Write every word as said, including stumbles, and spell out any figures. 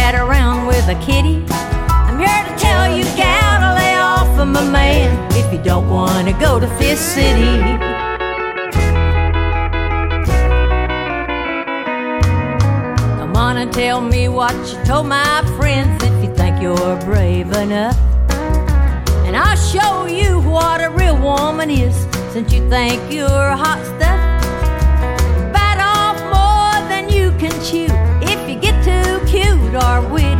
sat around with a kitty. I'm here to tell you, gal, to lay off of my man if you don't want to go to Fifth City. Come on and tell me what you told my friends if you think you're brave enough, and I'll show you what a real woman is, since you think you're hot stuff. Bite off more than you can chew if you get too cute or witty.